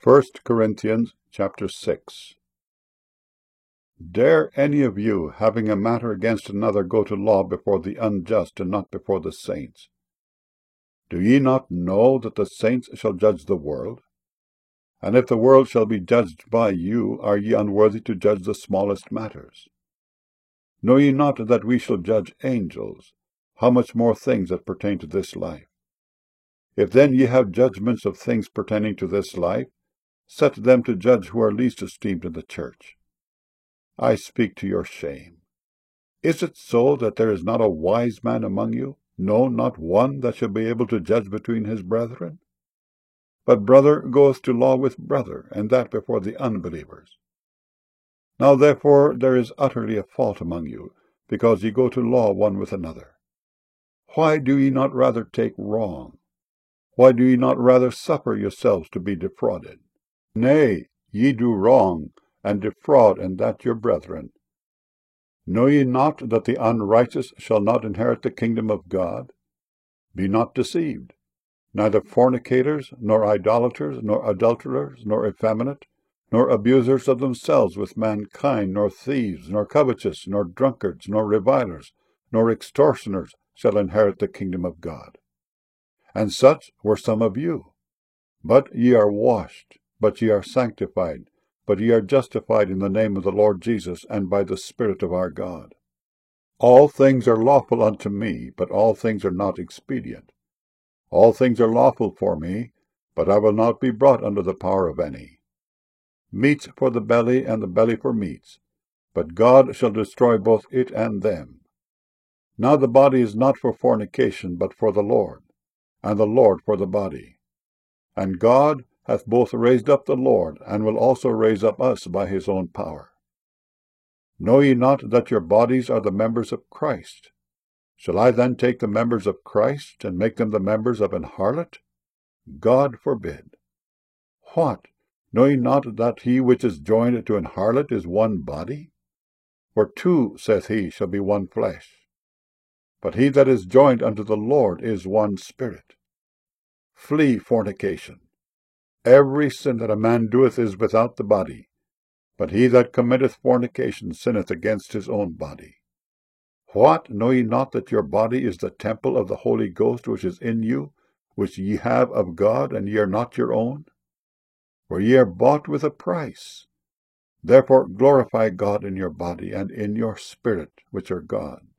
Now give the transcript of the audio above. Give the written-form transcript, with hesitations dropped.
1 Corinthians chapter 6. Dare any of you, having a matter against another, go to law before the unjust, and not before the saints? Do ye not know that the saints shall judge the world? And if the world shall be judged by you, are ye unworthy to judge the smallest matters? Know ye not that we shall judge angels? How much more things that pertain to this life? If then ye have judgments of things pertaining to this life, set them to judge who are least esteemed in the church. I speak to your shame. Is it so that there is not a wise man among you, no, not one, that shall be able to judge between his brethren? But brother goeth to law with brother, and that before the unbelievers. Now therefore there is utterly a fault among you, because ye go to law one with another. Why do ye not rather take wrong? Why do ye not rather suffer yourselves to be defrauded? Nay, ye do wrong, and defraud, and that your brethren. Know ye not that the unrighteous shall not inherit the kingdom of God? Be not deceived. Neither fornicators, nor idolaters, nor adulterers, nor effeminate, nor abusers of themselves with mankind, nor thieves, nor covetous, nor drunkards, nor revilers, nor extortioners shall inherit the kingdom of God. And such were some of you. But ye are washed, but ye are sanctified, but ye are justified in the name of the Lord Jesus, and by the Spirit of our God. All things are lawful unto me, but all things are not expedient. All things are lawful for me, but I will not be brought under the power of any. Meats for the belly, and the belly for meats, but God shall destroy both it and them. Now the body is not for fornication, but for the Lord, and the Lord for the body. And God hath both raised up the Lord, and will also raise up us by his own power. Know ye not that your bodies are the members of Christ? Shall I then take the members of Christ, and make them the members of an harlot? God forbid. What? Know ye not that he which is joined to an harlot is one body? For two, saith he, shall be one flesh. But he that is joined unto the Lord is one spirit. Flee fornication. Every sin that a man doeth is without the body, but he that committeth fornication sinneth against his own body. What? Know ye not that your body is the temple of the Holy Ghost which is in you, which ye have of God, and ye are not your own? For ye are bought with a price. Therefore glorify God in your body and in your spirit, which are God's.